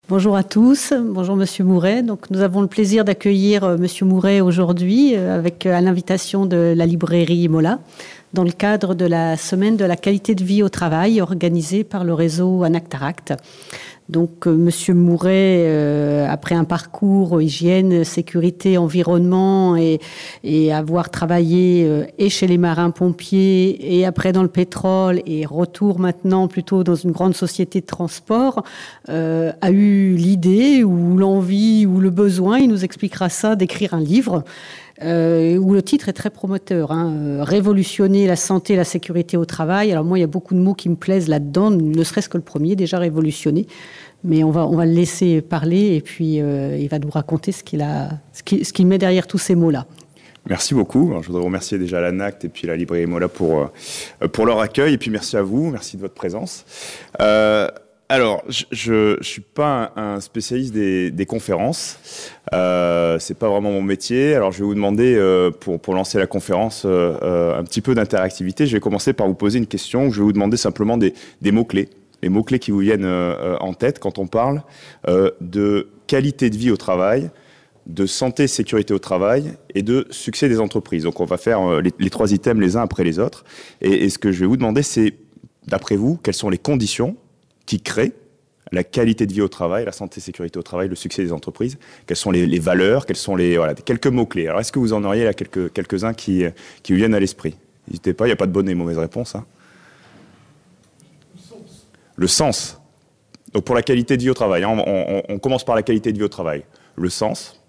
Bonjour à tous, bonjour Monsieur Mouret. Donc, nous avons le plaisir d'accueillir Monsieur Mouret aujourd'hui à l'invitation de la librairie Mola dans le cadre de la semaine de la qualité de vie au travail organisée par le réseau Anactaract. Donc, Monsieur Mouret, après un parcours hygiène, sécurité, environnement et avoir travaillé et chez les marins-pompiers et après dans le pétrole et retour maintenant plutôt dans une grande société de transport, a eu l'idée ou l'envie ou le besoin, il nous expliquera ça, d'écrire un livre. Où le titre est très prometteur, révolutionner la santé et la sécurité au travail. Alors moi, il y a beaucoup de mots qui me plaisent là-dedans, ne serait-ce que le premier, déjà révolutionner. Mais on va le laisser parler et puis il va nous raconter ce qu'il met derrière tous ces mots-là. Merci beaucoup. Alors, je voudrais remercier déjà l'ANACT et puis la librairie Mola pour leur accueil. Et puis merci à vous, merci de votre présence. Alors, je suis pas un spécialiste des conférences. C'est pas vraiment mon métier. Alors, je vais vous demander, pour lancer la conférence, un petit peu d'interactivité. Je vais commencer par vous poser une question. Je vais vous demander simplement des mots-clés. Les mots-clés qui vous viennent en tête quand on parle de qualité de vie au travail, de santé et sécurité au travail et de succès des entreprises. Donc, on va faire les trois items les uns après les autres. Et ce que je vais vous demander, c'est, d'après vous, quelles sont les conditions qui créent la qualité de vie au travail, la santé et sécurité au travail, le succès des entreprises? Quelles sont les valeurs? Quels sont quelques mots-clés? Alors, est-ce que vous en auriez là quelques-uns qui vous viennent à l'esprit? N'hésitez pas, il n'y a pas de bonne et mauvaise réponse. Le sens. Donc, pour la qualité de vie au travail, on commence par la qualité de vie au travail. Le sens.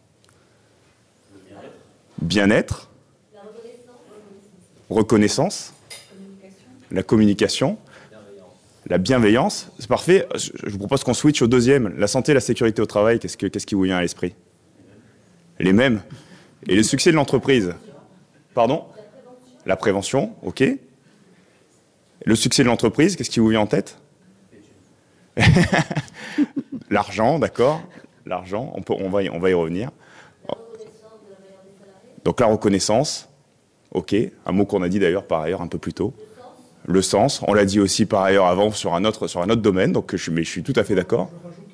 Bien-être. Reconnaissance. La communication. La bienveillance, c'est parfait. Je vous propose qu'on switch au deuxième. La santé et la sécurité au travail, qu'est-ce qui vous vient à l'esprit? Les mêmes. Et le succès de l'entreprise? Pardon? La prévention, ok. Le succès de l'entreprise, qu'est-ce qui vous vient en tête? L'argent, d'accord. L'argent, on va y revenir. Donc la reconnaissance, ok. Un mot qu'on a dit d'ailleurs par ailleurs un peu plus tôt. Le sens, on l'a dit aussi par ailleurs avant sur un autre domaine, donc je suis tout à fait d'accord.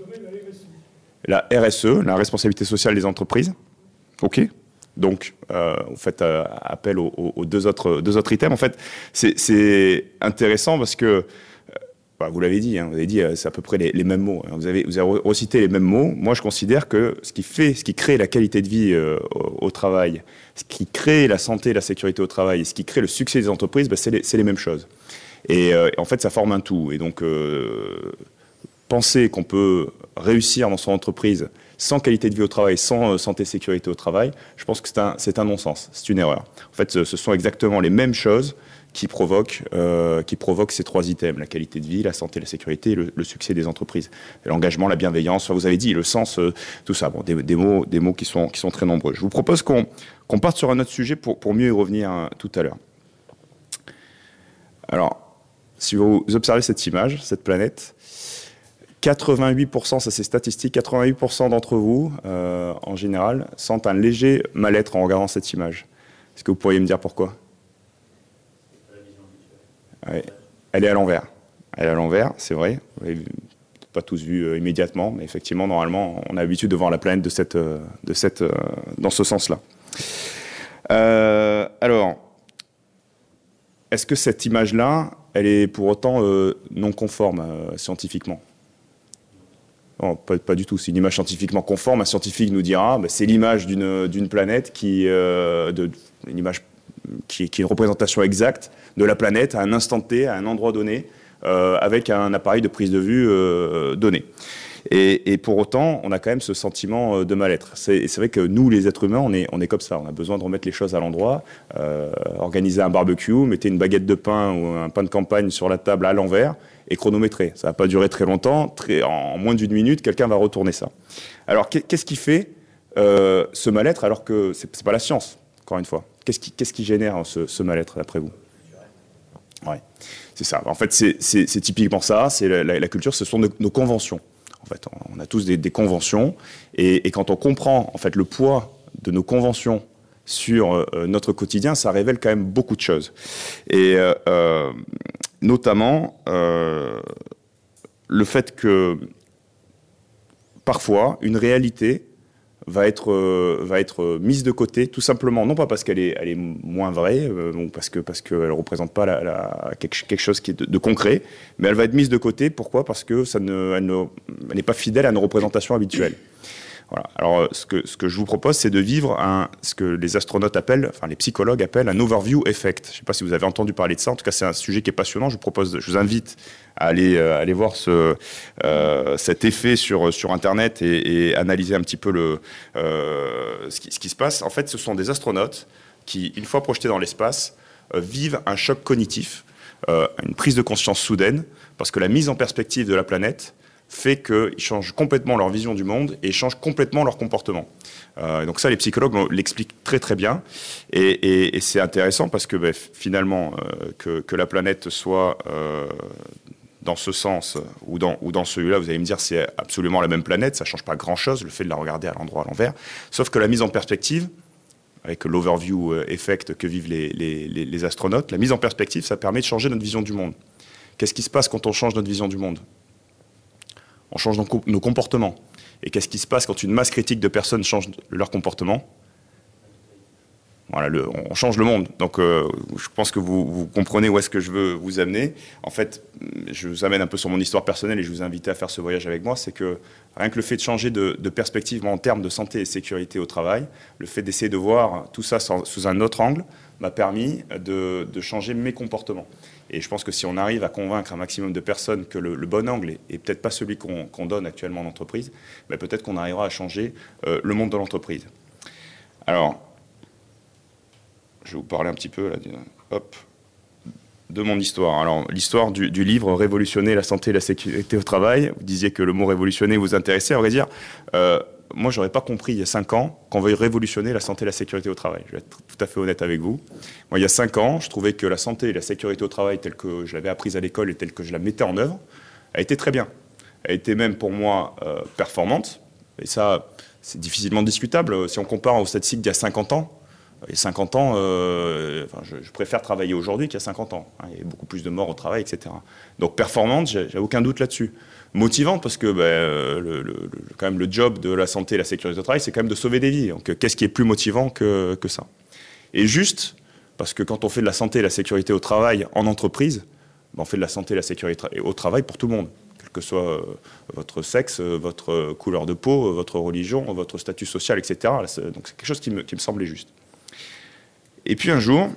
La RSE, la responsabilité sociale des entreprises. Ok. Donc, vous faites appel aux deux autres items. En fait, c'est intéressant parce que, vous l'avez dit, c'est à peu près les mêmes mots. Vous avez recité les mêmes mots. Moi, je considère que ce qui crée la qualité de vie au travail, ce qui crée la santé et la sécurité au travail, et ce qui crée le succès des entreprises, c'est les mêmes choses. Et en fait, ça forme un tout. Et donc, penser qu'on peut réussir dans son entreprise sans qualité de vie au travail, sans santé et sécurité au travail, je pense que c'est un non-sens, c'est une erreur. En fait, ce sont exactement les mêmes choses qui provoquent ces trois items, la qualité de vie, la santé, la sécurité et le succès des entreprises. L'engagement, la bienveillance, enfin, vous avez dit, le sens, tout ça. Bon, des mots qui sont très nombreux. Je vous propose qu'on parte sur un autre sujet pour mieux y revenir tout à l'heure. Alors, si vous observez cette image, cette planète, 88%, ça c'est statistique, 88% d'entre vous, en général, sentent un léger mal-être en regardant cette image. Est-ce que vous pourriez me dire pourquoi? Ouais. Elle est à l'envers. Elle est à l'envers, c'est vrai. Vous l'avez pas tous vu immédiatement, mais effectivement, normalement, on a l'habitude de voir la planète dans ce sens-là. Alors, est-ce que cette image-là, elle est pour autant non conforme scientifiquement? Non, pas du tout. C'est une image scientifiquement conforme. Un scientifique nous dira, c'est l'image d'une planète une image qui est une représentation exacte de la planète à un instant T, à un endroit donné, avec un appareil de prise de vue donné. Et pour autant, on a quand même ce sentiment de mal-être. C'est vrai que nous, les êtres humains, on est comme ça. On a besoin de remettre les choses à l'endroit, organiser un barbecue, mettez une baguette de pain ou un pain de campagne sur la table à l'envers et chronométrer. Ça va pas durer très longtemps. En moins d'une minute, quelqu'un va retourner ça. Alors, qu'est-ce qui fait ce mal-être alors que c'est pas la science, encore une fois? Qu'est-ce qui génère ce mal-être, d'après vous? Ouais, c'est ça. En fait, c'est typiquement ça. C'est la culture, ce sont nos conventions. En fait, on a tous des conventions, et quand on comprend en fait le poids de nos conventions sur notre quotidien, ça révèle quand même beaucoup de choses. Et notamment le fait que parfois, une réalité va être mise de côté, tout simplement, non pas parce qu'elle est moins vraie, ou parce qu'elle ne représente pas quelque chose qui est de concret, mais elle va être mise de côté. Pourquoi ? Parce que elle n'est pas fidèle à nos représentations habituelles. Voilà. Alors, ce que je vous propose, c'est de vivre ce que les astronautes appellent, enfin les psychologues appellent un overview effect. Je ne sais pas si vous avez entendu parler de ça. En tout cas, c'est un sujet qui est passionnant. Je vous invite à aller voir cet effet sur Internet et analyser un petit peu ce qui se passe. En fait, ce sont des astronautes qui, une fois projetés dans l'espace, vivent un choc cognitif, une prise de conscience soudaine, parce que la mise en perspective de la planète fait qu'ils changent complètement leur vision du monde et changent complètement leur comportement. Donc ça, les psychologues l'expliquent très très bien. Et c'est intéressant parce que finalement, que la planète soit dans ce sens ou dans celui-là, vous allez me dire c'est absolument la même planète, ça ne change pas grand-chose, le fait de la regarder à l'endroit à l'envers. Sauf que la mise en perspective, avec l'overview effect que vivent les astronautes, la mise en perspective, ça permet de changer notre vision du monde. Qu'est-ce qui se passe quand on change notre vision du monde ? On change nos comportements. Et qu'est-ce qui se passe quand une masse critique de personnes change leur comportement ? Voilà, on change le monde. Donc, je pense que vous comprenez où est-ce que je veux vous amener. En fait, je vous amène un peu sur mon histoire personnelle et je vous invite à faire ce voyage avec moi. C'est que rien que le fait de changer de perspective en termes de santé et sécurité au travail, le fait d'essayer de voir tout ça sous un autre angle, m'a permis de changer mes comportements. Et je pense que si on arrive à convaincre un maximum de personnes que le bon angle est peut-être pas celui qu'on donne actuellement en entreprise, mais peut-être qu'on arrivera à changer le monde de l'entreprise. Alors, je vais vous parler un petit peu là, de mon histoire. Alors, l'histoire du livre « Révolutionner la santé et la sécurité au travail ». Vous disiez que le mot « révolutionner » vous intéressait. À vrai dire, moi, je n'aurais pas compris il y a 5 ans qu'on veuille révolutionner la santé et la sécurité au travail. Je vais être tout à fait honnête avec vous. Moi, il y a 5 ans, je trouvais que la santé et la sécurité au travail, telle que je l'avais apprise à l'école et telle que je la mettais en œuvre, elle était très bien. Elle était même pour moi performante. Et ça, c'est difficilement discutable. Si on compare aux statistiques d'il y a 50 ans, il y a 50 ans, je préfère travailler aujourd'hui qu'il y a 50 ans. Il y a beaucoup plus de morts au travail, etc. Donc performante, j'ai aucun doute là-dessus. Motivante parce que quand même le job de la santé et la sécurité au travail, c'est quand même de sauver des vies. Donc qu'est-ce qui est plus motivant que ça ? Et juste parce que quand on fait de la santé et la sécurité au travail en entreprise, on fait de la santé et la sécurité au travail pour tout le monde, quel que soit votre sexe, votre couleur de peau, votre religion, votre statut social, etc. Donc c'est quelque chose qui me semblait juste. Et puis un jour,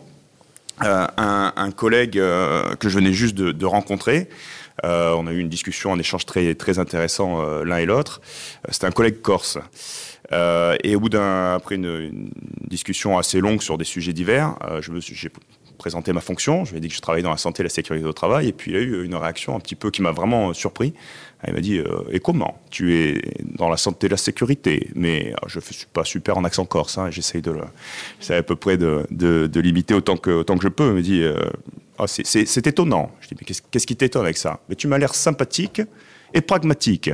un collègue que je venais juste de rencontrer, on a eu une discussion, un échange très, très intéressant l'un et l'autre. C'était un collègue corse. Et au bout après une discussion assez longue sur des sujets divers, j'ai présenté ma fonction. Je lui ai dit que je travaillais dans la santé et la sécurité au travail. Et puis il y a eu une réaction un petit peu qui m'a vraiment surpris. Il m'a dit et comment ? Tu es dans la santé et la sécurité, mais je ne suis pas super en accent corse. J'essaye à peu près de l'imiter autant que je peux. Il me dit c'est étonnant. Je dis mais qu'est-ce qui t'étonne avec ça ? Mais tu m'as l'air sympathique et pragmatique.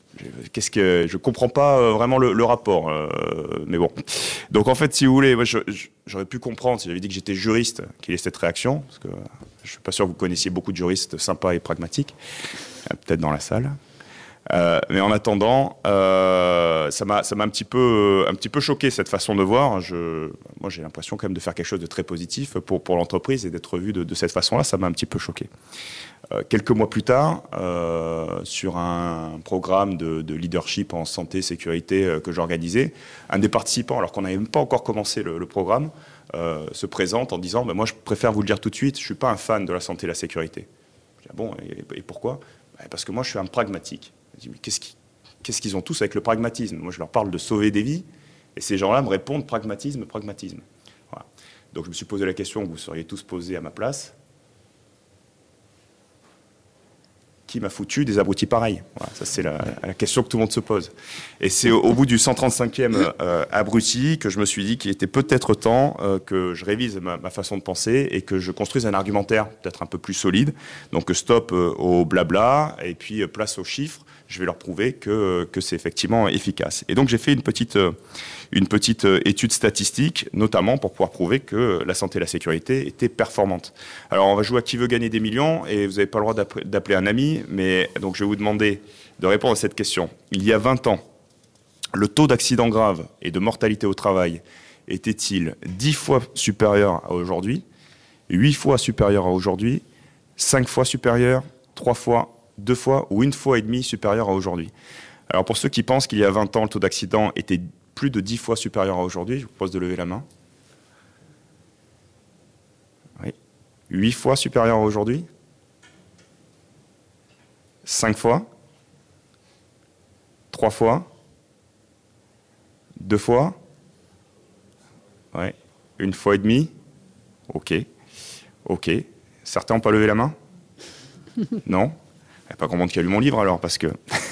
Je comprends pas vraiment le rapport, mais bon. Donc en fait, si vous voulez, moi, j'aurais pu comprendre si j'avais dit que j'étais juriste qu'il y ait cette réaction, parce que je suis pas sûr que vous connaissiez beaucoup de juristes sympas et pragmatiques, peut-être dans la salle. Mais en attendant, ça m'a un petit peu choqué cette façon de voir. Moi, j'ai l'impression quand même de faire quelque chose de très positif pour l'entreprise et d'être vu de cette façon-là. Ça m'a un petit peu choqué. Quelques mois plus tard, sur un programme de leadership en santé, sécurité que j'organisais, un des participants, alors qu'on n'avait même pas encore commencé le programme, se présente en disant moi je préfère vous le dire tout de suite, je ne suis pas un fan de la santé et la sécurité. Je dis, ah bon, et pourquoi ? Parce que moi je suis un pragmatique. Je dis, mais qu'est-ce qu'ils ont tous avec le pragmatisme ? Moi je leur parle de sauver des vies, et ces gens-là me répondent pragmatisme. Voilà. Donc je me suis posé la question que vous seriez tous posés à ma place. Qui m'a foutu des abrutis pareils ? Voilà, ça, c'est la question que tout le monde se pose. Et c'est au bout du 135e abruti que je me suis dit qu'il était peut-être temps que je révise ma façon de penser et que je construise un argumentaire peut-être un peu plus solide. Donc stop au blabla et puis place aux chiffres. Je vais leur prouver que c'est effectivement efficace. Et donc j'ai fait une petite étude statistique, notamment pour pouvoir prouver que la santé et la sécurité étaient performantes. Alors on va jouer à qui veut gagner des millions, et vous n'avez pas le droit d'appeler un ami, mais donc je vais vous demander de répondre à cette question. Il y a 20 ans, le taux d'accidents graves et de mortalité au travail était-il 10 fois supérieur à aujourd'hui, 8 fois supérieur à aujourd'hui, 5 fois supérieur, 3 fois, 2 fois ou 1 fois et demie supérieur à aujourd'hui? Alors pour ceux qui pensent qu'il y a 20 ans, le taux d'accident était plus de 10 fois supérieur à aujourd'hui, je vous propose de lever la main. Oui. 8 fois supérieur à aujourd'hui? 5 fois? 3 fois? 2 fois? Ouais. 1 fois et demie? Ok. Ok. Certains n'ont pas levé la main? Non? Il n'y a pas grand monde qui a lu mon livre alors, parce que...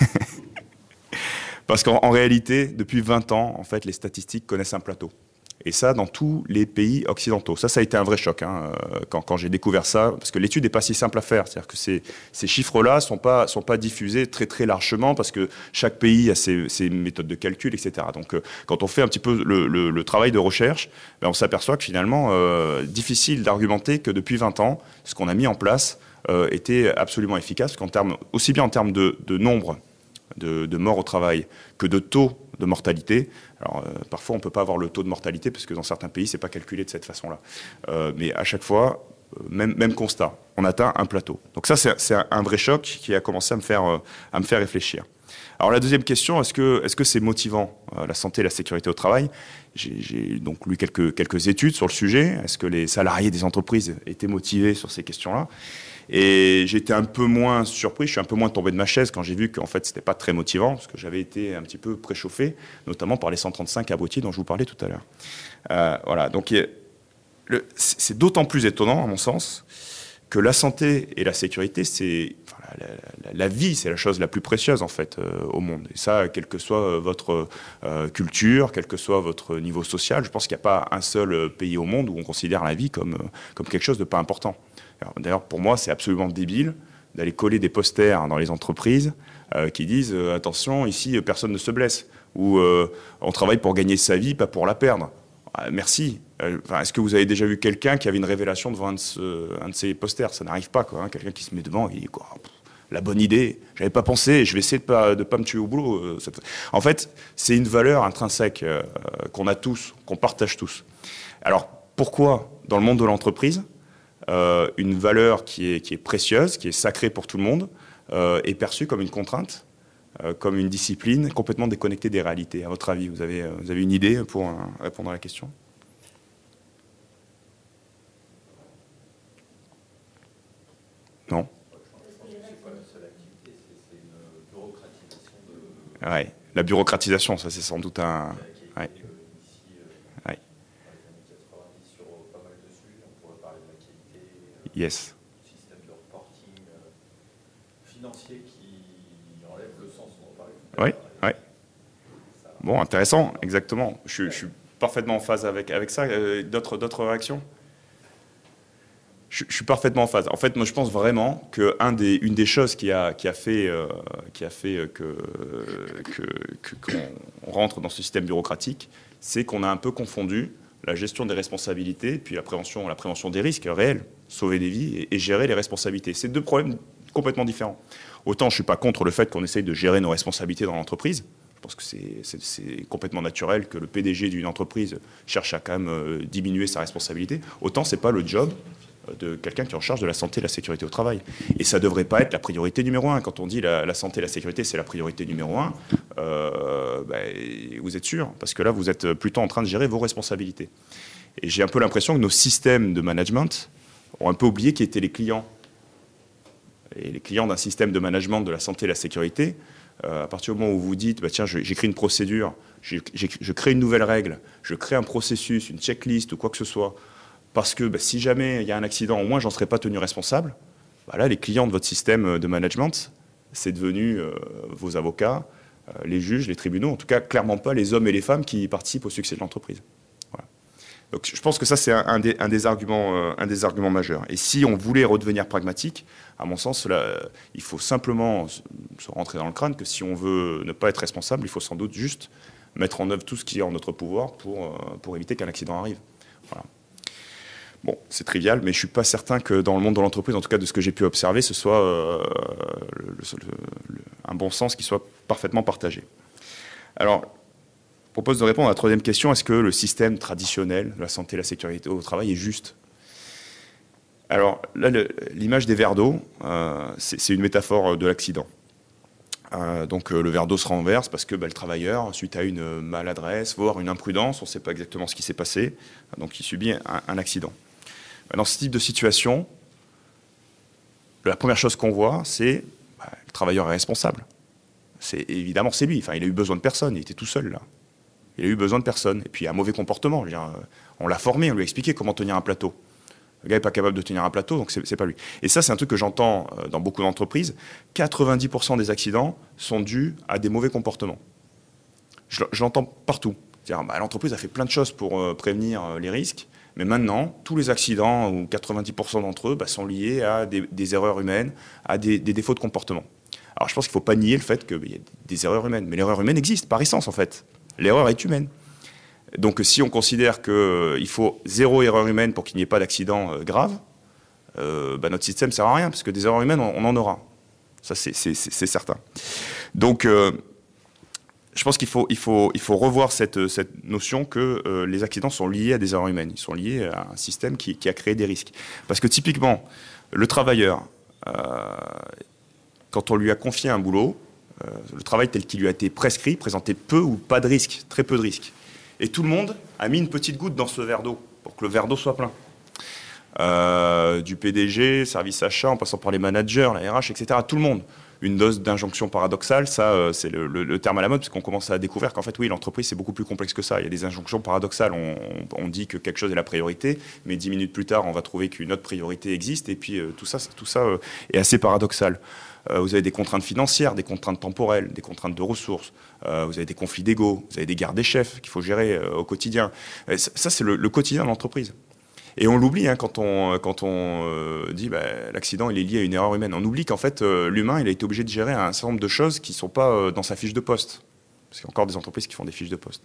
Parce qu'en réalité, depuis 20 ans, en fait, les statistiques connaissent un plateau. Et ça, dans tous les pays occidentaux. Ça a été un vrai choc quand j'ai découvert ça, parce que l'étude n'est pas si simple à faire. C'est-à-dire que ces chiffres-là ne sont pas diffusés très très largement, parce que chaque pays a ses méthodes de calcul, etc. Donc, quand on fait un petit peu le travail de recherche, ben, on s'aperçoit que finalement, difficile d'argumenter que depuis 20 ans, ce qu'on a mis en place était absolument efficace, aussi bien en termes de nombre de morts au travail que de taux de mortalité. Alors, parfois, on ne peut pas avoir le taux de mortalité parce que dans certains pays, ce n'est pas calculé de cette façon-là. Mais à chaque fois, même constat, on atteint un plateau. Donc ça, c'est un vrai choc qui a commencé à me faire réfléchir. Alors la deuxième question, est-ce que c'est motivant, la santé et la sécurité au travail? J'ai donc lu quelques études sur le sujet. Est-ce que les salariés des entreprises étaient motivés sur ces questions-là? Et j'étais un peu moins surpris, je suis un peu moins tombé de ma chaise quand j'ai vu qu'en fait, c'était pas très motivant, parce que j'avais été un petit peu préchauffé, notamment par les 135 abrutis dont je vous parlais tout à l'heure. Voilà, donc c'est d'autant plus étonnant, à mon sens, que la santé et la sécurité, la vie, c'est la chose la plus précieuse, en fait, au monde. Et ça, quelle que soit votre culture, quel que soit votre niveau social, je pense qu'il n'y a pas un seul pays au monde où on considère la vie comme quelque chose de pas important. D'ailleurs, pour moi, c'est absolument débile d'aller coller des posters dans les entreprises qui disent attention, ici, personne ne se blesse. Ou on travaille pour gagner sa vie, pas pour la perdre. Merci. Est-ce que vous avez déjà vu quelqu'un qui avait une révélation devant un de ces posters? Ça n'arrive pas, quoi. Quelqu'un qui se met devant et dit quoi, la bonne idée, j'avais pas pensé, je vais essayer de pas me tuer au boulot. En fait, c'est une valeur intrinsèque qu'on a tous, qu'on partage tous. Alors, pourquoi, dans le monde de l'entreprise, une valeur qui est précieuse, qui est sacrée pour tout le monde, est perçue comme une contrainte, comme une discipline complètement déconnectée des réalités? À votre avis, vous avez une idée pour répondre à la question? Non? Ouais, la bureaucratisation, ça c'est sans doute un... Ouais. Ouais. Yes. Système de reporting financier qui enlève le sens dont on parlait tout à Oui, l'heure. oui. Bon, intéressant, exactement. Je suis parfaitement en phase avec ça. D'autres réactions? Je suis parfaitement en phase. En fait, moi, je pense vraiment qu'une des choses qui a fait qu'on rentre dans ce système bureaucratique, c'est qu'on a un peu confondu la gestion des responsabilités, puis la prévention des risques réels, sauver des vies et gérer les responsabilités. C'est deux problèmes complètement différents. Autant je ne suis pas contre le fait qu'on essaye de gérer nos responsabilités dans l'entreprise. Je pense que c'est complètement naturel que le PDG d'une entreprise cherche à quand même diminuer sa responsabilité. Autant ce n'est pas le job de quelqu'un qui est en charge de la santé et la sécurité au travail. Et ça ne devrait pas être la priorité numéro un. Quand on dit la santé et la sécurité, c'est la priorité numéro un, vous êtes sûr, parce que là, vous êtes plutôt en train de gérer vos responsabilités. Et j'ai un peu l'impression que nos systèmes de management ont un peu oublié qui étaient les clients. Et les clients d'un système de management de la santé et la sécurité, à partir du moment où vous dites, tiens, j'écris une procédure, je crée une nouvelle règle, je crée un processus, une checklist ou quoi que ce soit, parce que si jamais il y a un accident, au moins j'en serai pas tenu responsable. Là, les clients de votre système de management, c'est devenu vos avocats, les juges, les tribunaux, en tout cas clairement pas les hommes et les femmes qui participent au succès de l'entreprise. Voilà. Donc je pense que ça c'est un des arguments majeurs. Et si on voulait redevenir pragmatique, à mon sens, il faut simplement se rentrer dans le crâne que si on veut ne pas être responsable, il faut sans doute juste mettre en œuvre tout ce qui est en notre pouvoir pour éviter qu'un accident arrive. Voilà. Bon, c'est trivial, mais je ne suis pas certain que dans le monde de l'entreprise, en tout cas de ce que j'ai pu observer, ce soit un bon sens qui soit parfaitement partagé. Alors, je propose de répondre à la troisième question. Est-ce que le système traditionnel de la santé et la sécurité au travail est juste? Alors là, l'image des verres d'eau, c'est une métaphore de l'accident. Donc le verre d'eau se renverse parce que le travailleur, suite à une maladresse, voire une imprudence, on ne sait pas exactement ce qui s'est passé, donc il subit un accident. Dans ce type de situation, la première chose qu'on voit, c'est le travailleur est responsable. Évidemment, c'est lui. Enfin, il a eu besoin de personne, il était tout seul là. Il a eu besoin de personne. Et puis un mauvais comportement. Je veux dire, on l'a formé, on lui a expliqué comment tenir un plateau. Le gars n'est pas capable de tenir un plateau, donc c'est pas lui. Et ça, c'est un truc que j'entends dans beaucoup d'entreprises. 90% des accidents sont dus à des mauvais comportements. Je l'entends partout. L'entreprise a fait plein de choses pour prévenir les risques, mais maintenant, tous les accidents, ou 90% d'entre eux, sont liés à des erreurs humaines, à des défauts de comportement. Alors je pense qu'il ne faut pas nier le fait qu'il y a des erreurs humaines. Mais l'erreur humaine existe par essence, en fait. L'erreur est humaine. Donc si on considère qu'il faut 0 erreur humaine pour qu'il n'y ait pas d'accident grave, notre système ne sert à rien, parce que des erreurs humaines, on en aura. Ça, c'est certain. Donc je pense qu'il faut revoir cette notion que les accidents sont liés à des erreurs humaines. Ils sont liés à un système qui a créé des risques. Parce que typiquement, le travailleur, quand on lui a confié un boulot, le travail tel qu'il lui a été prescrit présentait peu ou pas de risques, très peu de risques. Et tout le monde a mis une petite goutte dans ce verre d'eau pour que le verre d'eau soit plein. Du PDG, service achat, en passant par les managers, la RH, etc. Tout le monde. Une dose d'injonction paradoxale, ça, c'est le terme à la mode, parce qu'on commence à découvrir qu'en fait, oui, l'entreprise, c'est beaucoup plus complexe que ça. Il y a des injonctions paradoxales. On dit que quelque chose est la priorité, mais 10 minutes plus tard, on va trouver qu'une autre priorité existe, et puis tout ça est assez paradoxal. Vous avez des contraintes financières, des contraintes temporelles, des contraintes de ressources, vous avez des conflits d'ego, vous avez des gardes des chefs qu'il faut gérer au quotidien. Ça, c'est le quotidien de l'entreprise. Et on l'oublie quand on dit l'accident il est lié à une erreur humaine. On oublie qu'en fait l'humain il a été obligé de gérer un certain nombre de choses qui ne sont pas dans sa fiche de poste. Parce qu'il y a encore des entreprises qui font des fiches de poste.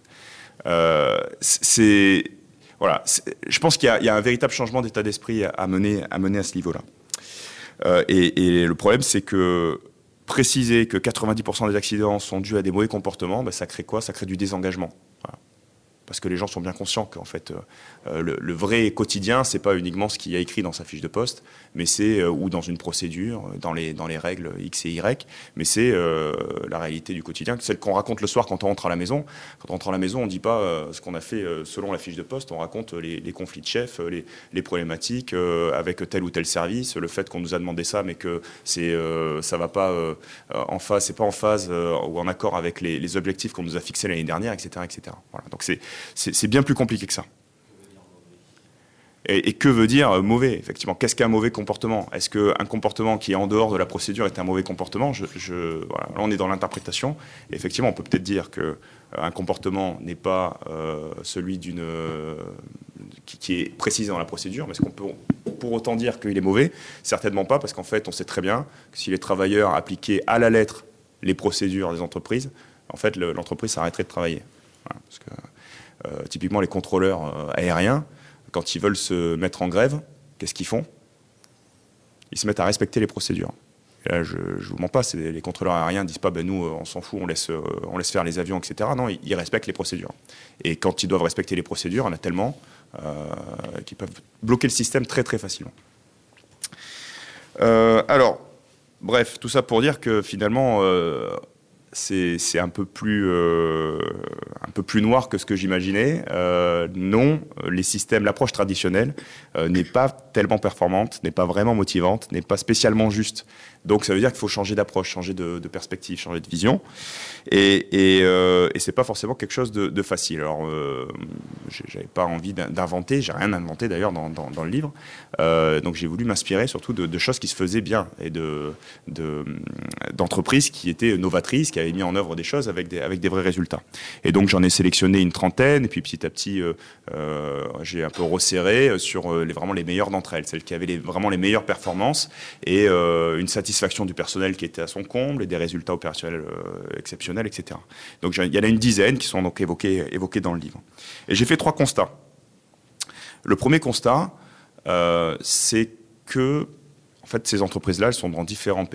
Voilà, je pense qu'il y a un véritable changement d'état d'esprit à mener à ce niveau-là. Et le problème, c'est que préciser que 90% des accidents sont dus à des mauvais comportements, ça crée quoi? Ça crée du désengagement. Voilà. Parce que les gens sont bien conscients qu'en fait, le vrai quotidien, c'est pas uniquement ce qu'il y a écrit dans sa fiche de poste, mais c'est ou dans une procédure, dans les règles X et Y, mais c'est la réalité du quotidien, celle qu'on raconte le soir quand on rentre à la maison. Quand on rentre à la maison, on dit pas ce qu'on a fait selon la fiche de poste, on raconte les conflits de chefs, les problématiques avec tel ou tel service, le fait qu'on nous a demandé ça, mais que ça va pas en phase, c'est pas en phase ou en accord avec les objectifs qu'on nous a fixés l'année dernière, etc., etc. Voilà. Donc c'est bien plus compliqué que ça. Et que veut dire mauvais, effectivement? Qu'est-ce qu'un mauvais comportement? Est-ce qu'un comportement qui est en dehors de la procédure est un mauvais comportement? Voilà, là, on est dans l'interprétation. Effectivement, on peut peut-être dire qu'un comportement n'est pas celui qui est précisé dans la procédure, mais est-ce qu'on peut pour autant dire qu'il est mauvais? Certainement pas, parce qu'en fait, on sait très bien que si les travailleurs appliquaient à la lettre les procédures des entreprises, en fait, l'entreprise s'arrêterait de travailler. Voilà, parce que typiquement, les contrôleurs aériens, quand ils veulent se mettre en grève, qu'est-ce qu'ils font? Ils se mettent à respecter les procédures. Et là, je ne vous mens pas, les contrôleurs aériens ne disent pas nous, on s'en fout, on laisse faire les avions, etc. Non, ils respectent les procédures. Et quand ils doivent respecter les procédures, il y en a tellement qu'ils peuvent bloquer le système très très facilement. Alors, bref, tout ça pour dire que finalement, c'est un peu plus noir que ce que j'imaginais. Non, l'approche traditionnelle n'est pas tellement performante, n'est pas vraiment motivante, n'est pas spécialement juste. Donc ça veut dire qu'il faut changer d'approche, changer de perspective, changer de vision. Et c'est pas forcément quelque chose de facile. Alors, j'avais pas envie d'inventer, j'ai rien inventé d'ailleurs dans le livre. Donc j'ai voulu m'inspirer surtout de choses qui se faisaient bien et d'entreprises qui étaient novatrices, qui avaient mis en œuvre des choses avec des vrais résultats. Et donc j'en ai sélectionné une trentaine, et puis petit à petit, j'ai un peu resserré sur vraiment les meilleures d'entre elles, celles qui avaient vraiment les meilleures performances et une satisfaction du personnel qui était à son comble et des résultats opérationnels exceptionnels, etc. Donc il y en a une dizaine qui sont donc évoqués dans le livre. Et j'ai fait 3 constats. Le premier constat, c'est que en fait, ces entreprises-là, elles sont dans différents pays,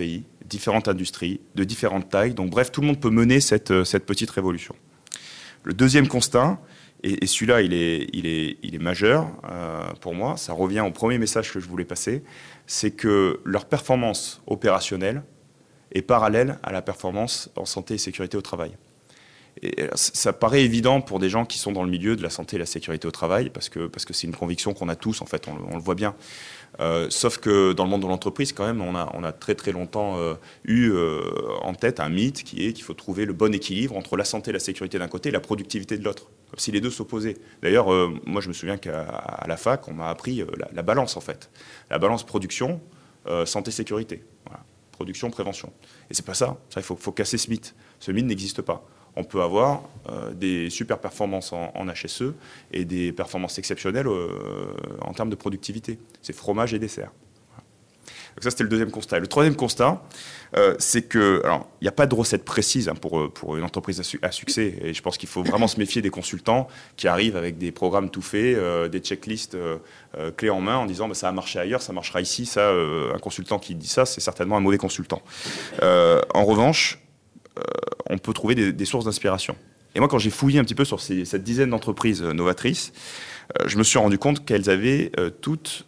différentes industries, de différentes tailles. Donc bref, tout le monde peut mener cette petite révolution. Le deuxième constat, et celui-là il est majeur pour moi, ça revient au premier message que je voulais passer, c'est que leur performance opérationnelle est parallèle à la performance en santé et sécurité au travail. Et ça paraît évident pour des gens qui sont dans le milieu de la santé et la sécurité au travail, parce que c'est une conviction qu'on a tous, en fait, on le voit bien. Sauf que dans le monde de l'entreprise, quand même, on a très très longtemps eu en tête un mythe qui est qu'il faut trouver le bon équilibre entre la santé et la sécurité d'un côté et la productivité de l'autre, comme si les deux s'opposaient. D'ailleurs, moi je me souviens qu'à la fac, on m'a appris la balance, en fait. La balance production, santé-sécurité. Voilà. Production, prévention. Et c'est pas ça. Il faut casser ce mythe. Ce mythe n'existe pas. On peut avoir des super performances en HSE et des performances exceptionnelles en termes de productivité. C'est fromage et dessert. Voilà. Donc ça, c'était le deuxième constat. Et le troisième constat, c'est que, alors, il n'y a pas de recette précise pour une entreprise à succès. Et je pense qu'il faut vraiment se méfier des consultants qui arrivent avec des programmes tout faits, des checklists clés en main, en disant bah, ça a marché ailleurs, ça marchera ici. Ça, un consultant qui dit ça, c'est certainement un mauvais consultant. En revanche, on peut trouver des sources d'inspiration. Et moi, quand j'ai fouillé un petit peu sur cette dizaine d'entreprises novatrices, je me suis rendu compte qu'elles avaient toutes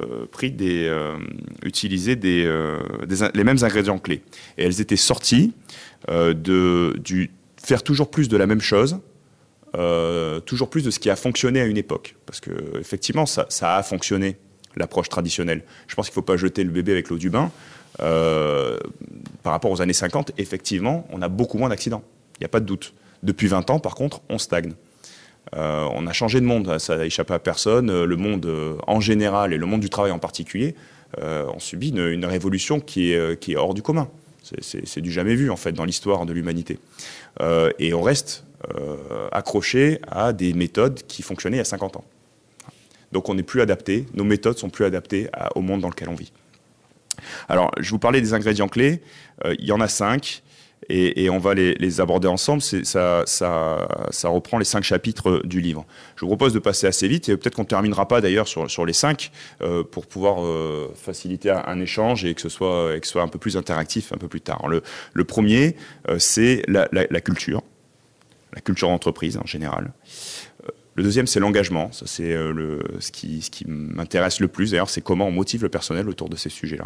utilisé les mêmes ingrédients clés. Et elles étaient sorties du faire toujours plus de la même chose, toujours plus de ce qui a fonctionné à une époque. Parce qu'effectivement, ça a fonctionné, l'approche traditionnelle. Je pense qu'il ne faut pas jeter le bébé avec l'eau du bain. Par rapport aux années 50, effectivement, on a beaucoup moins d'accidents. Il n'y a pas de doute. Depuis 20 ans, par contre, on stagne. On a changé de monde, ça n'a échappé à personne. Le monde en général et le monde du travail en particulier ont subi une révolution qui est hors du commun. C'est du jamais vu, en fait, dans l'histoire de l'humanité. Et on reste accroché à des méthodes qui fonctionnaient il y a 50 ans. Donc on n'est plus adapté, nos méthodes sont plus adaptées au monde dans lequel on vit. Alors, je vous parlais des ingrédients clés. Il y en a 5 et on va les aborder ensemble. Ça reprend les 5 chapitres du livre. Je vous propose de passer assez vite et peut-être qu'on ne terminera pas d'ailleurs sur les 5 pour pouvoir faciliter un échange et que ce soit un peu plus interactif un peu plus tard. Le premier, c'est la culture d'entreprise en général. Le deuxième, c'est l'engagement. Ça, c'est ce qui m'intéresse le plus. D'ailleurs, c'est comment on motive le personnel autour de ces sujets-là.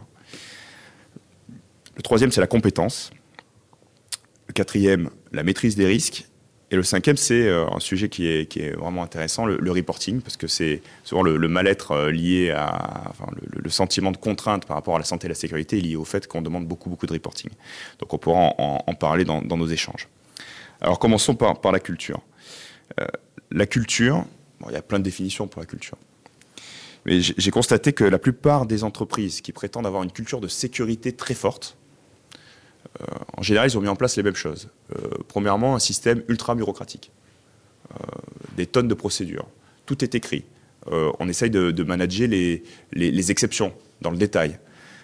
Le troisième, c'est la compétence. Le quatrième, la maîtrise des risques. Et le cinquième, c'est un sujet qui est vraiment intéressant, le reporting, parce que c'est souvent le mal-être lié le sentiment de contrainte par rapport à la santé et la sécurité est lié au fait qu'on demande beaucoup de reporting. Donc, on pourra en parler dans nos échanges. Alors, commençons par la culture. La culture, il y a plein de définitions pour la culture. Mais j'ai constaté que la plupart des entreprises qui prétendent avoir une culture de sécurité très forte, en général, ils ont mis en place les mêmes choses. Premièrement, un système ultra bureaucratique. Des tonnes de procédures. Tout est écrit. On essaye de manager les exceptions dans le détail.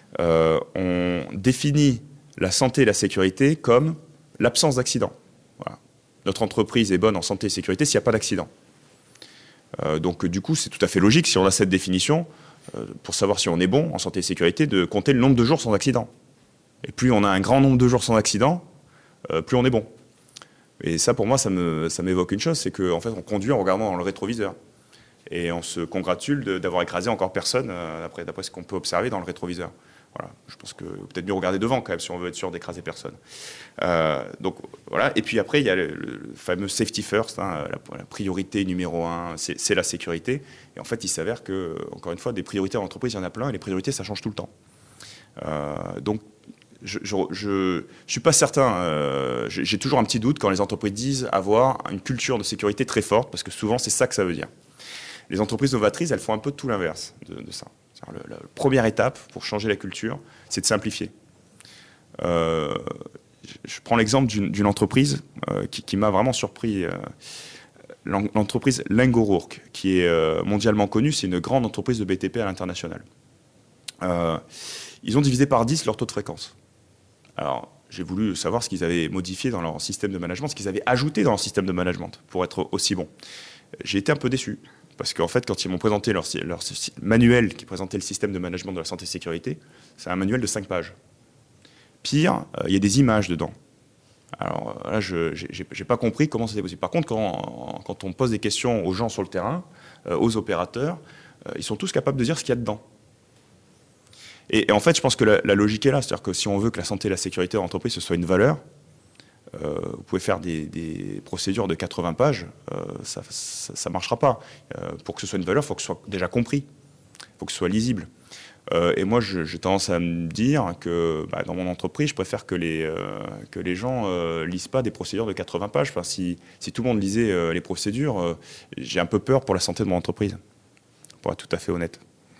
On définit la santé et la sécurité comme l'absence d'accident. Voilà. Notre entreprise est bonne en santé et sécurité s'il n'y a pas d'accident. Donc du coup, c'est tout à fait logique, si on a cette définition, pour savoir si on est bon en santé et sécurité, de compter le nombre de jours sans accident. Et plus on a un grand nombre de jours sans accident, plus on est bon. Et ça, pour moi, ça m'évoque une chose, c'est qu'en fait, on conduit en regardant dans le rétroviseur. Et on se congratule d'avoir écrasé encore personne, d'après ce qu'on peut observer dans le rétroviseur. Voilà. Je pense que peut-être mieux regarder devant quand même si on veut être sûr d'écraser personne. Donc voilà. Et puis après il y a le fameux safety first, la priorité numéro 1, c'est la sécurité. Et en fait il s'avère que encore une fois des priorités en entreprise il y en a plein et les priorités ça change tout le temps. Donc je suis pas certain. J'ai toujours un petit doute quand les entreprises disent avoir une culture de sécurité très forte parce que souvent c'est ça que ça veut dire. Les entreprises novatrices elles font un peu tout l'inverse de ça. La première étape pour changer la culture, c'est de simplifier. Je prends l'exemple d'une entreprise qui m'a vraiment surpris. L'entreprise Lingo-Rourke, qui est mondialement connue, c'est une grande entreprise de BTP à l'international. Ils ont divisé par 10 leur taux de fréquence. Alors, j'ai voulu savoir ce qu'ils avaient modifié dans leur système de management, ce qu'ils avaient ajouté dans leur système de management pour être aussi bon. J'ai été un peu déçu. Parce qu'en fait, quand ils m'ont présenté leur manuel qui présentait le système de management de la santé et sécurité, c'est un manuel de 5 pages. Pire, il y a des images dedans. Alors là, je n'ai pas compris comment c'était possible. Par contre, quand on pose des questions aux gens sur le terrain, aux opérateurs, ils sont tous capables de dire ce qu'il y a dedans. Et en fait, je pense que la logique est là. C'est-à-dire que si on veut que la santé et la sécurité de l'entreprise, ce soit une valeur, vous pouvez faire des procédures de 80 pages, ça ne marchera pas. Pour que ce soit une valeur, il faut que ce soit déjà compris, il faut que ce soit lisible. Et moi, j'ai tendance à me dire que dans mon entreprise, je préfère que les gens lisent pas des procédures de 80 pages. Enfin, si tout le monde lisait les procédures, j'ai un peu peur pour la santé de mon entreprise, pour être tout à fait honnête.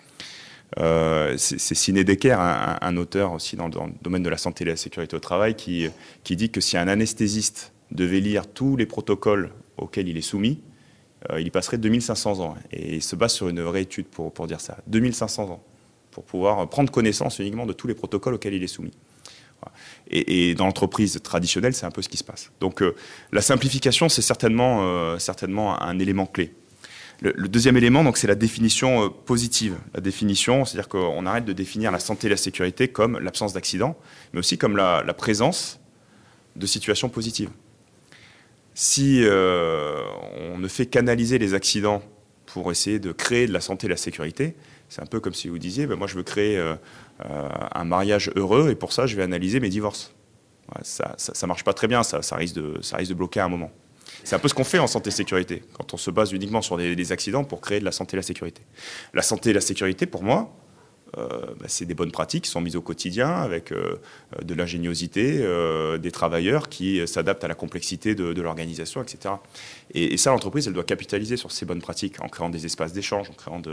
C'est Siné Decker, un auteur aussi dans le domaine de la santé et de la sécurité au travail, qui dit que si un anesthésiste devait lire tous les protocoles auxquels il est soumis, il y passerait 2500 ans. Et il se base sur une vraie étude pour dire ça. 2500 ans. Pour pouvoir prendre connaissance uniquement de tous les protocoles auxquels il est soumis. Voilà. Et dans l'entreprise traditionnelle, c'est un peu ce qui se passe. Donc la simplification, c'est certainement un élément clé. Le deuxième élément, donc, c'est la définition positive. La définition, c'est-à-dire qu'on arrête de définir la santé et la sécurité comme l'absence d'accident, mais aussi comme la présence de situations positives. Si on ne fait qu'analyser les accidents pour essayer de créer de la santé et de la sécurité, c'est un peu comme si vous disiez, moi je veux créer un mariage heureux et pour ça je vais analyser mes divorces. Ouais, ça marche pas très bien, ça risque de bloquer à un moment. C'est un peu ce qu'on fait en santé et sécurité, quand on se base uniquement sur des accidents pour créer de la santé et la sécurité. La santé et la sécurité, pour moi, c'est des bonnes pratiques qui sont mises au quotidien avec de l'ingéniosité, des travailleurs qui s'adaptent à la complexité de l'organisation, etc. Et ça, l'entreprise, elle doit capitaliser sur ces bonnes pratiques en créant des espaces d'échange, en créant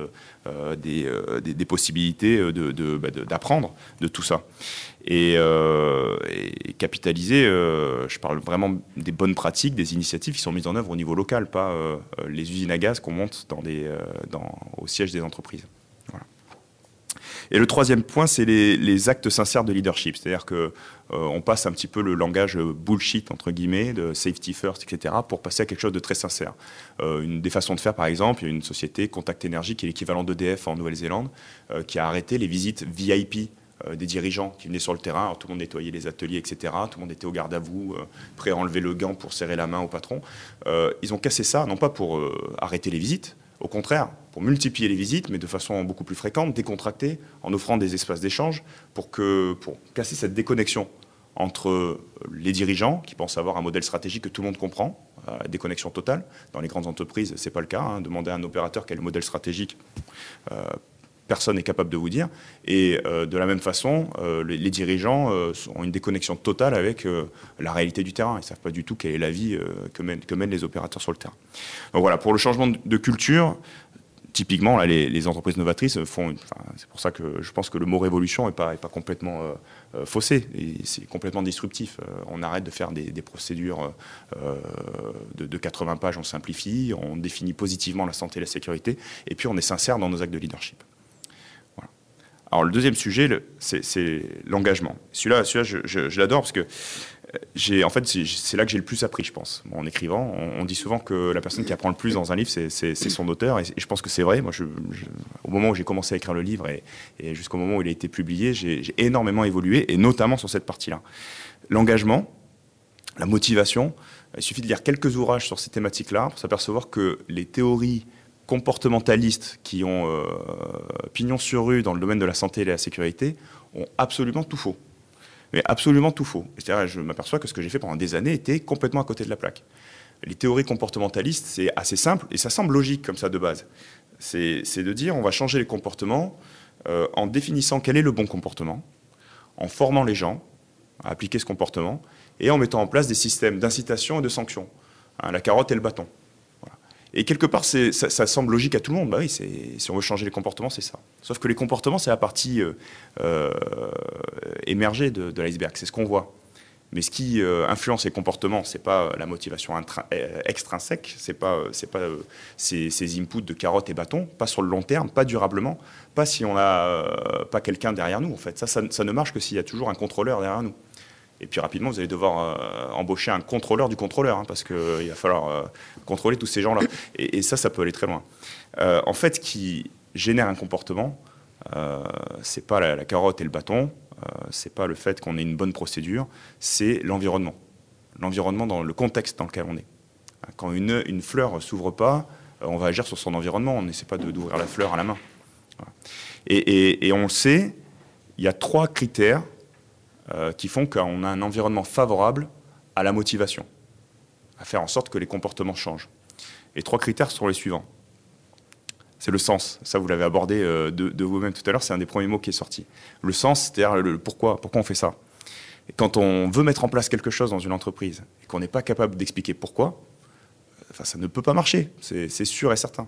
des possibilités d'apprendre de tout ça. Et capitaliser, je parle vraiment des bonnes pratiques, des initiatives qui sont mises en œuvre au niveau local, pas les usines à gaz qu'on monte au siège des entreprises. Voilà. Et le troisième point, c'est les actes sincères de leadership. C'est-à-dire qu'on passe un petit peu le langage bullshit, entre guillemets, de safety first, etc., pour passer à quelque chose de très sincère. Une des façons de faire, par exemple, il y a une société, Contact Energy, qui est l'équivalent d'EDF en Nouvelle-Zélande, qui a arrêté les visites VIP des dirigeants qui venaient sur le terrain. Alors, tout le monde nettoyait les ateliers, etc. Tout le monde était au garde à vous, prêt à enlever le gant pour serrer la main au patron. Ils ont cassé ça, non pas pour arrêter les visites, au contraire, pour multiplier les visites, mais de façon beaucoup plus fréquente, décontractée, en offrant des espaces d'échange pour casser cette déconnexion entre les dirigeants, qui pensent avoir un modèle stratégique que tout le monde comprend, déconnexion totale. Dans les grandes entreprises, ce n'est pas le cas. Hein. Demandez à un opérateur quel est le modèle stratégique, personne n'est capable de vous dire. Et de la même façon, les dirigeants ont une déconnexion totale avec la réalité du terrain. Ils ne savent pas du tout quelle est la vie que mènent les opérateurs sur le terrain. Donc voilà, pour le changement de culture, typiquement, là, les entreprises novatrices font... c'est pour ça que je pense que le mot révolution n'est pas complètement faussé. C'est complètement disruptif. On arrête de faire des procédures de 80 pages, on simplifie, on définit positivement la santé et la sécurité, et puis on est sincère dans nos actes de leadership. Alors le deuxième sujet, c'est l'engagement. Celui-là, je l'adore parce que c'est là que j'ai le plus appris, je pense. En écrivant, on dit souvent que la personne qui apprend le plus dans un livre, c'est son auteur, et je pense que c'est vrai. Moi, au moment où j'ai commencé à écrire le livre et jusqu'au moment où il a été publié, j'ai énormément évolué, et notamment sur cette partie-là. L'engagement, la motivation, il suffit de lire quelques ouvrages sur ces thématiques-là pour s'apercevoir que les théories comportementalistes qui ont pignon sur rue dans le domaine de la santé et de la sécurité ont absolument tout faux. Mais absolument tout faux. C'est-à-dire, je m'aperçois que ce que j'ai fait pendant des années était complètement à côté de la plaque. Les théories comportementalistes, c'est assez simple et ça semble logique comme ça de base. C'est de dire on va changer les comportements en définissant quel est le bon comportement, en formant les gens à appliquer ce comportement et en mettant en place des systèmes d'incitation et de sanction. Hein, la carotte et le bâton. Et quelque part, ça semble logique à tout le monde. Bah oui, si on veut changer les comportements, c'est ça. Sauf que les comportements, c'est la partie émergée de l'iceberg. C'est ce qu'on voit. Mais ce qui influence les comportements, c'est pas la motivation extrinsèque, c'est pas ces inputs de carottes et bâtons, pas sur le long terme, pas durablement, pas si on n'a pas quelqu'un derrière nous. En fait, ça ne marche que s'il y a toujours un contrôleur derrière nous. Et puis rapidement, vous allez devoir embaucher un contrôleur du contrôleur, hein, parce qu'il va falloir contrôler tous ces gens-là. Et ça peut aller très loin. En fait, ce qui génère un comportement, c'est pas la carotte et le bâton, c'est pas le fait qu'on ait une bonne procédure, c'est l'environnement. L'environnement dans le contexte dans lequel on est. Quand une fleur s'ouvre pas, on va agir sur son environnement, on n'essaie pas d'ouvrir la fleur à la main. Voilà. Et on le sait, il y a 3 critères qui font qu'on a un environnement favorable à la motivation, à faire en sorte que les comportements changent. Les 3 critères sont les suivants. C'est le sens. Ça, vous l'avez abordé de vous-même tout à l'heure, c'est un des premiers mots qui est sorti. Le sens, c'est-à-dire le pourquoi on fait ça. Et quand on veut mettre en place quelque chose dans une entreprise et qu'on n'est pas capable d'expliquer pourquoi, ça ne peut pas marcher, c'est sûr et certain.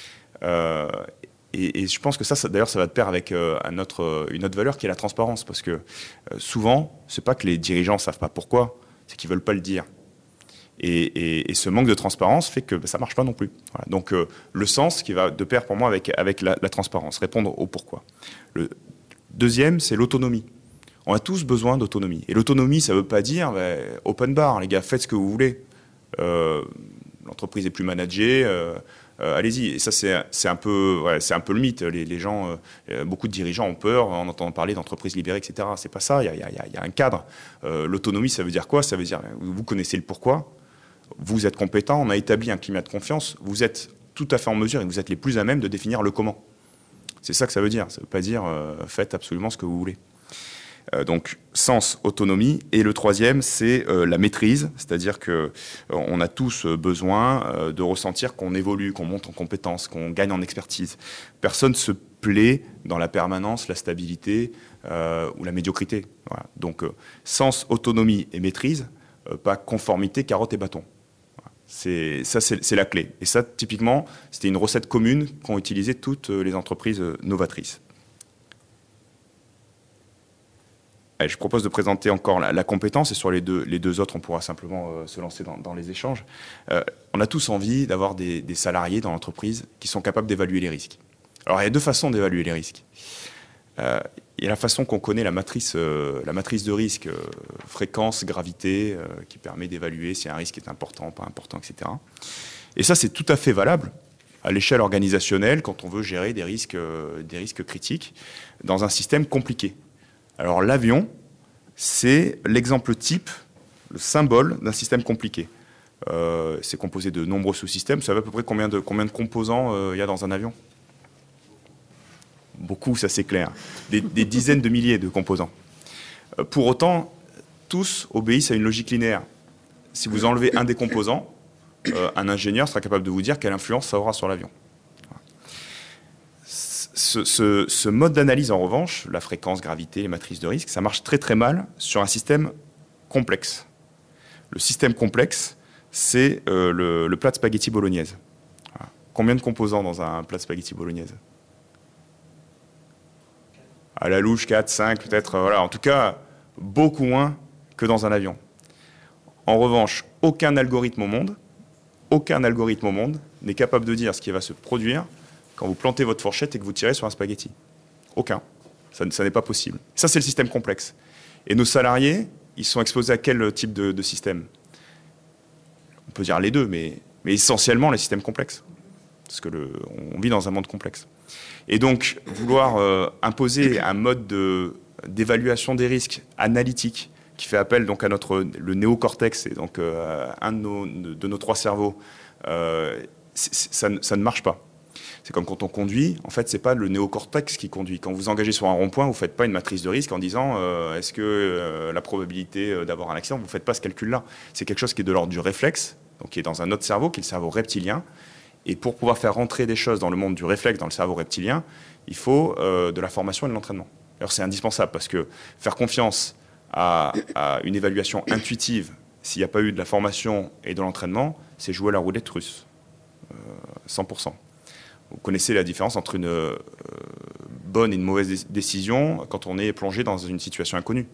Et je pense que ça d'ailleurs, ça va de pair avec une autre valeur qui est la transparence, parce que souvent, c'est pas que les dirigeants ne savent pas pourquoi, c'est qu'ils ne veulent pas le dire. Et ce manque de transparence fait que ça ne marche pas non plus. Voilà. Donc le sens qui va de pair pour moi avec la transparence, répondre au pourquoi. Le deuxième, c'est l'autonomie. On a tous besoin d'autonomie. Et l'autonomie, ça ne veut pas dire open bar, les gars, faites ce que vous voulez. L'entreprise est plus managée, allez-y. Et ça, c'est un peu le mythe. Les gens, beaucoup de dirigeants ont peur en entendant parler d'entreprises libérées, etc. C'est pas ça, il y a un cadre. L'autonomie, ça veut dire quoi? Ça veut dire, vous connaissez le pourquoi, vous êtes compétent, on a établi un climat de confiance, vous êtes tout à fait en mesure et vous êtes les plus à même de définir le comment. C'est ça que ça veut dire. Ça ne veut pas dire faites absolument ce que vous voulez. Donc sens, autonomie, et le troisième, c'est la maîtrise, c'est-à-dire que on a tous besoin de ressentir qu'on évolue, qu'on monte en compétences, qu'on gagne en expertise. Personne se plaît dans la permanence, la stabilité ou la médiocrité. Voilà. Donc sens, autonomie et maîtrise, pas conformité, carotte et bâton. Voilà. C'est la clé. Et ça, typiquement, c'était une recette commune qu'ont utilisé toutes les entreprises novatrices. Allez, je propose de présenter encore la compétence, et sur les deux autres, on pourra simplement se lancer dans les échanges. On a tous envie d'avoir des salariés dans l'entreprise qui sont capables d'évaluer les risques. Alors, il y a 2 façons d'évaluer les risques. Il y a la façon qu'on connaît, la matrice de risque, fréquence, gravité, qui permet d'évaluer si un risque est important, pas important, etc. Et ça, c'est tout à fait valable à l'échelle organisationnelle quand on veut gérer des risques critiques dans un système compliqué. Alors l'avion, c'est l'exemple type, le symbole d'un système compliqué. C'est composé de nombreux sous-systèmes. Vous savez à peu près combien de composants il y a dans un avion? Beaucoup, ça c'est clair. Des dizaines de milliers de composants. Pour autant, tous obéissent à une logique linéaire. Si vous enlevez un des composants, un ingénieur sera capable de vous dire quelle influence ça aura sur l'avion. Ce mode d'analyse, en revanche, la fréquence, gravité, les matrices de risque, ça marche très très mal sur un système complexe. Le système complexe, c'est le plat de spaghetti bolognaise. Voilà. Combien de composants dans un plat de spaghetti bolognaise? À la louche, 4, 5 peut-être. Voilà. En tout cas, beaucoup moins que dans un avion. En revanche, aucun algorithme au monde n'est capable de dire ce qui va se produire quand vous plantez votre fourchette et que vous tirez sur un spaghetti. Aucun. Ça n'est pas possible. Ça, c'est le système complexe. Et nos salariés, ils sont exposés à quel type de système? On peut dire les deux, mais essentiellement les systèmes complexes. Parce on vit dans un monde complexe. Et donc, vouloir imposer un mode d'évaluation des risques analytique qui fait appel donc à le néocortex, et donc un de nos 3 cerveaux, ça ne marche pas. C'est comme quand on conduit, en fait, c'est pas le néocortex qui conduit. Quand vous engagez sur un rond-point, vous faites pas une matrice de risque en disant est-ce que la probabilité d'avoir un accident, vous faites pas ce calcul-là. C'est quelque chose qui est de l'ordre du réflexe, donc qui est dans un autre cerveau, qui est le cerveau reptilien. Et pour pouvoir faire rentrer des choses dans le monde du réflexe, dans le cerveau reptilien, il faut de la formation et de l'entraînement. Alors c'est indispensable, parce que faire confiance à une évaluation intuitive, s'il n'y a pas eu de la formation et de l'entraînement, c'est jouer à la roulette russe, 100%. Vous connaissez la différence entre une bonne et une mauvaise décision quand on est plongé dans une situation inconnue.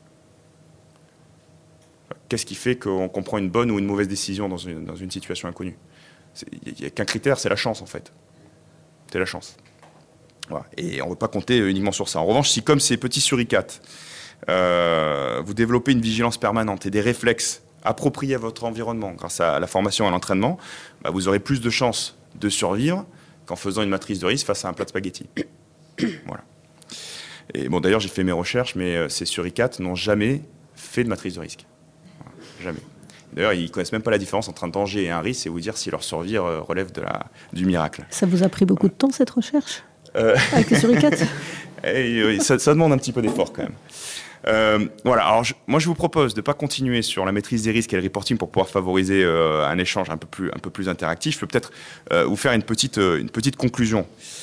Qu'est-ce qui fait qu'on prend une bonne ou une mauvaise décision dans une situation inconnue? Il n'y a qu'un critère, c'est la chance en fait. C'est la chance. Voilà. Et on ne veut pas compter uniquement sur ça. En revanche, si comme ces petits suricates, vous développez une vigilance permanente et des réflexes appropriés à votre environnement grâce à la formation et à l'entraînement, vous aurez plus de chances de survivre qu'en faisant une matrice de risque face à un plat de spaghettis. Voilà. Et bon, d'ailleurs, j'ai fait mes recherches, mais ces suricates n'ont jamais fait de matrice de risque. Voilà, jamais. D'ailleurs, ils ne connaissent même pas la différence entre un danger et un risque, et vous dire si leur survie relève du miracle. Ça vous a pris beaucoup de temps, cette recherche avec les suricates? Ça demande un petit peu d'effort quand même. Voilà, alors moi je vous propose de ne pas continuer sur la maîtrise des risques et le reporting pour pouvoir favoriser un échange un peu plus interactif. Je peux peut-être vous faire une petite conclusion.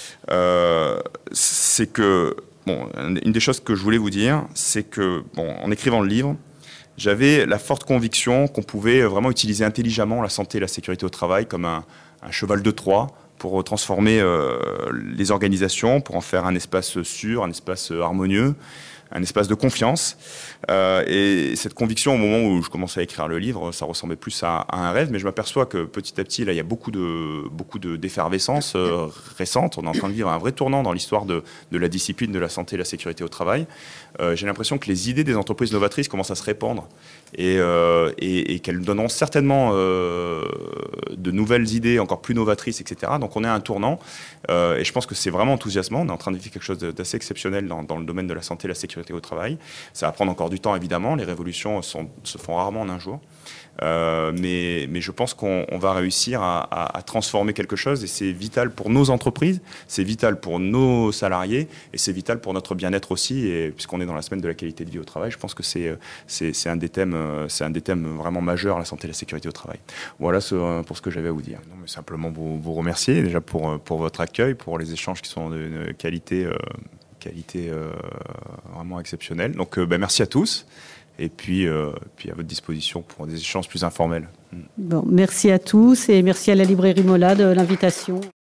C'est que, bon, une des choses que je voulais vous dire, c'est que, bon, en écrivant le livre, j'avais la forte conviction qu'on pouvait vraiment utiliser intelligemment la santé et la sécurité au travail comme un cheval de Troie pour transformer les organisations, pour en faire un espace sûr, un espace harmonieux, un espace de confiance. Et cette conviction, au moment où je commençais à écrire le livre, ça ressemblait plus à un rêve, mais je m'aperçois que petit à petit, là, il y a beaucoup d'effervescence récente. On est en train de vivre un vrai tournant dans l'histoire de la discipline de la santé et la sécurité au travail. J'ai l'impression que les idées des entreprises novatrices commencent à se répandre et qu'elles donneront certainement de nouvelles idées encore plus novatrices, etc. Donc on est à un tournant et je pense que c'est vraiment enthousiasmant. On est en train de vivre quelque chose d'assez exceptionnel dans le domaine de la santé et la sécurité au travail. Ça va prendre encore du temps, évidemment. Les révolutions se font rarement en un jour. Mais je pense qu'on va réussir à transformer quelque chose et c'est vital pour nos entreprises, c'est vital pour nos salariés et c'est vital pour notre bien-être aussi. Et puisqu'on est dans la semaine de la qualité de vie au travail, je pense que c'est un des thèmes vraiment majeurs, la santé et la sécurité au travail. Voilà pour ce que j'avais à vous dire. Non, mais simplement vous remercier déjà pour votre accueil, pour les échanges qui sont de qualité vraiment exceptionnelle. Donc merci à tous. Et puis à votre disposition pour des échanges plus informels. Bon, merci à tous et merci à la librairie Mola de l'invitation.